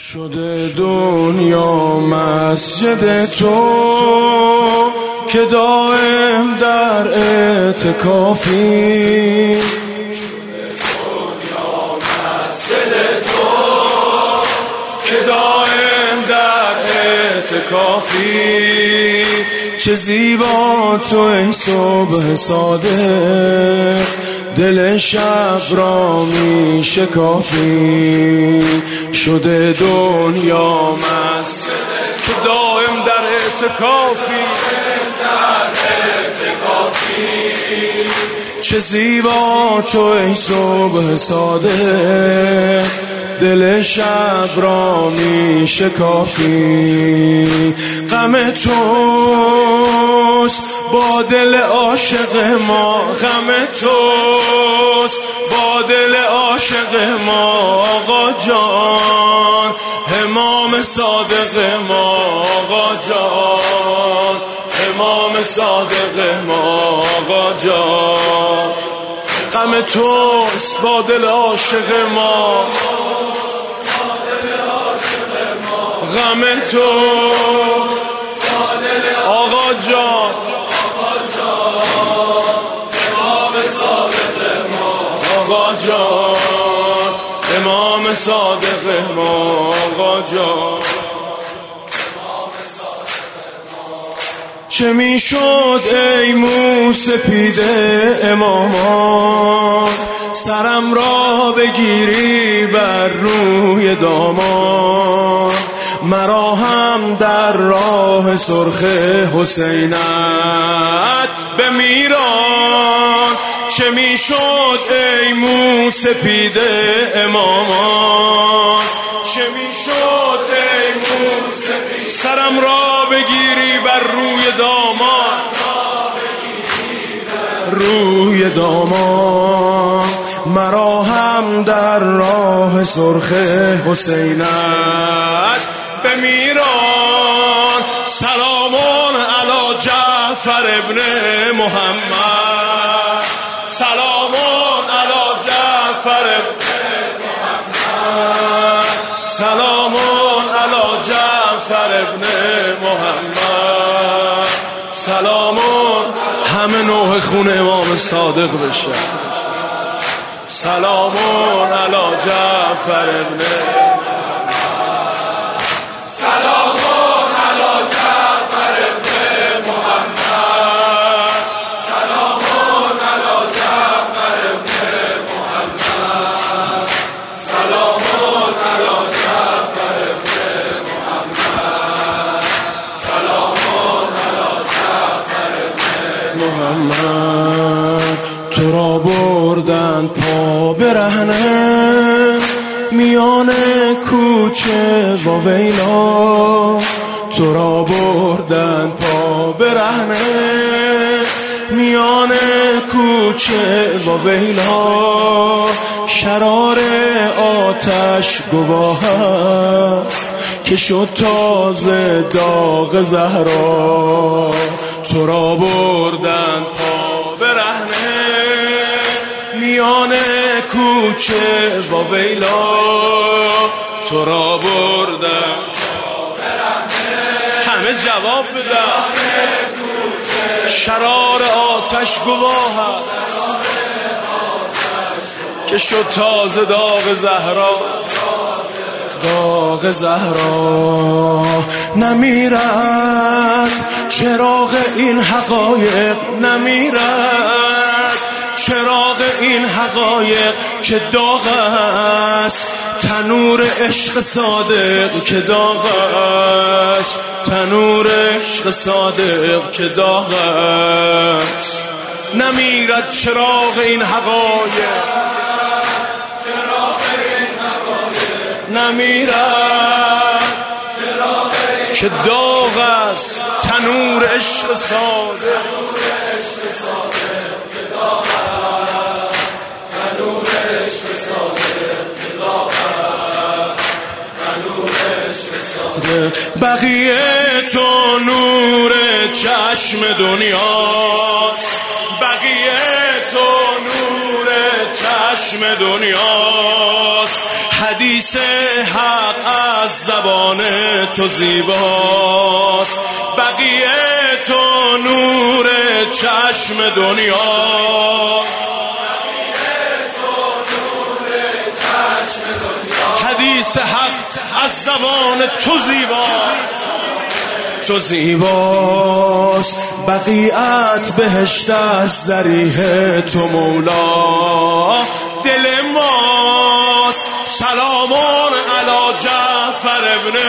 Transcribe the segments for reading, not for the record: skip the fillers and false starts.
شده دنیا مسجد تو که دائم در اعتکافی. شده دنیا مسجد تو که دائم در اعتکافی. چه زیبا تو ای صبح صادق، دل شب را می شکافی. شده دنیا مسجد که دائم در اعتکافی. چه زیبا تو ای صبح صادق، دل شب را می شکافی. غم توست با دل عاشق ما، غم توست با دل عاشق ما. آقا جان امام صادق ما، آقا جان امام صادق ما، آقا جان. غم توست با دل عاشق ما، غم تو آقا جان امام صادق ما، آقا جان امام صادق ما، آقا جان. چه میشد ای موسپیده امامان، سرم را بگیری بر روی دامان. مرا هم در راه سرخ حسینت بمیران. چه میشد ای موسپیده امامان، چه میشد ای موسپیده، سرم را بگیری بر روی دامان، روی دامان. مرا هم در راه سرخ حسینت بمیران. سلامون علی جعفر ابن محمد، سلامون علی جعفر ابن محمد، سلامون علی جعفر ابن محمد، سلامون. همه نوح خون امام صادق بشه. سلامون علی جعفر ابن سلامون علی جعفر ابن محمد، سلامون علی جعفر ابن محمد، سلامون علی جعفر ابن محمد، سلامون علی جعفر ابن محمد. تو را بردن پا برهنه میان کوچه و ویلا. تو را بردن پا برهنه میان کوچه و ویلا. شرار آتش گواه است که شد تازه داغ زهرا. تو را بردن پا برهنه میان کوچه و ویلا. تو را بردن پا برهنه، همه جواب بدن. شرار آتش گواه است که شد تازه داغ زهرا، داغ زهرا. نمیرد چراغ این حقایق، نمیرد چراغ این حقایق که داغ است. تنور عشق صادق که داغ است، تنور عشق صادق که داغ است. نمیرد چراغ این حقایق، نمیرد که داغ است. تنور عشق صادق، بقیه تو نور چشم دنیاست، بقیه تو نور چشم دنیاست، حدیث حق از زبان تو زیباست، بقیه تو نور چشم دنیاست، حدیث حق از زبان تو زیباست، بقیت بهشت از ذریح تو مولا دل ماست. سلامون علی جعفر ابن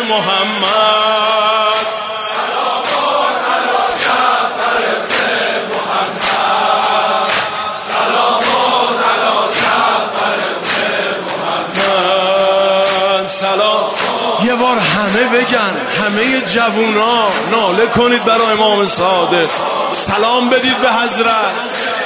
محمد، سلامون علی جعفر ابن محمد، سلامون علی جعفر ابن محمد، سلام. یه بار همه بگن، همه جوونا ناله کنید برای امام صادق، سلام بدید به حضرت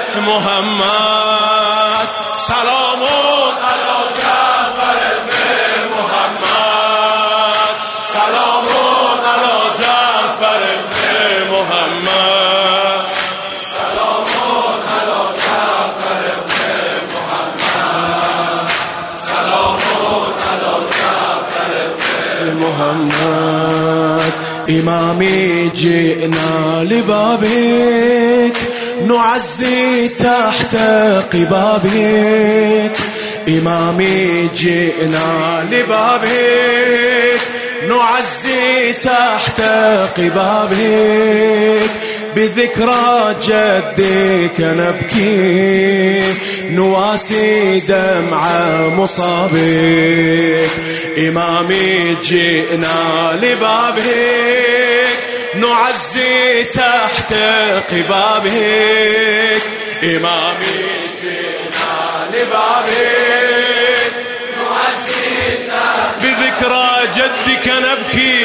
محمد. سلامون علی جعفر ابن محمد، سلامون علی جعفر ابن محمد، سلامون علی جعفر ابن محمد، سلامون علی جعفر ابن محمد. إمامي جئنا لبابك نعزي تحت قبابك، إمامي جئنا لبابك نعزي تحت قبابك، بذكرى جدك نبكي نواسي دمع مصابك، إمامي جئنا لبابك نعزي تحت قبابك، إمامي جئنا لبابك نعزي تحت بذكرى جدك نبكي،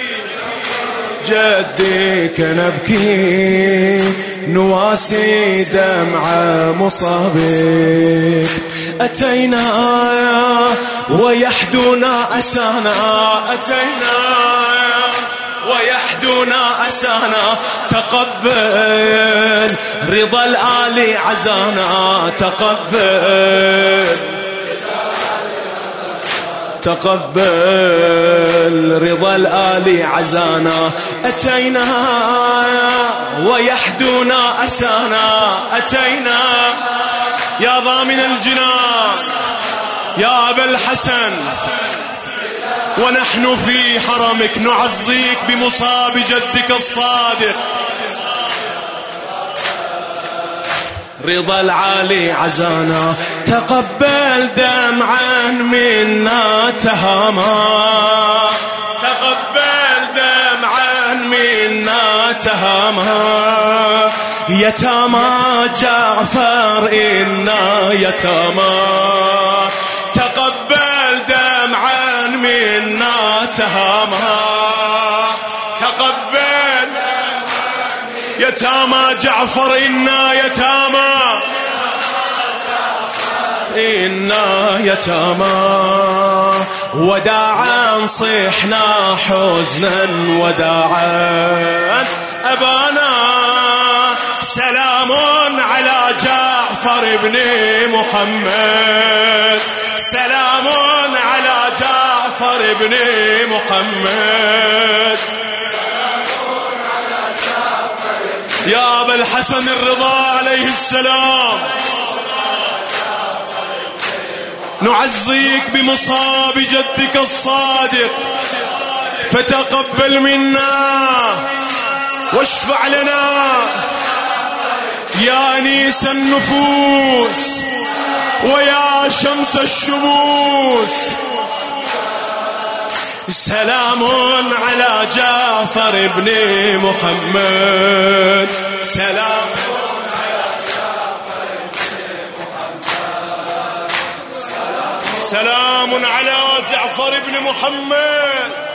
جدك نبكي نواسي دمع مصابك، أتينا ويحدنا أسانا، أتينا ويحدنا أسانا، تقبل رضا الآل عزانا، تقبل رضا الآل عزانا، أتينا ويحدنا أسانا، أتينا يا ضامن الجنان يا أبا الحسن، ونحن في حرمك نعزيك بمصاب جدك الصادق، رضا العالي عزانا، تقبل دمعا منا تهاما، تقبل دمعا منا تهاما، يتامى جعفر إنا يتامى، تقبل دمعا منا تهاما، تقبل يتامى جعفر إنا يتامى، إنا يتامى، وداعا صحنا حزنا وداعا أبانا، سلام على جعفر بن محمد، سلام على جعفر بن محمد، يا أبا الحسن الرضا عليه السلام، نعزيك بمصاب جدك الصادق، فتقبل منا واشفع لنا يا أنيس النفوس ويا شمس الشموس، سلام على جعفر بن محمد، سلام على جعفر بن محمد، سلام على جعفر بن محمد.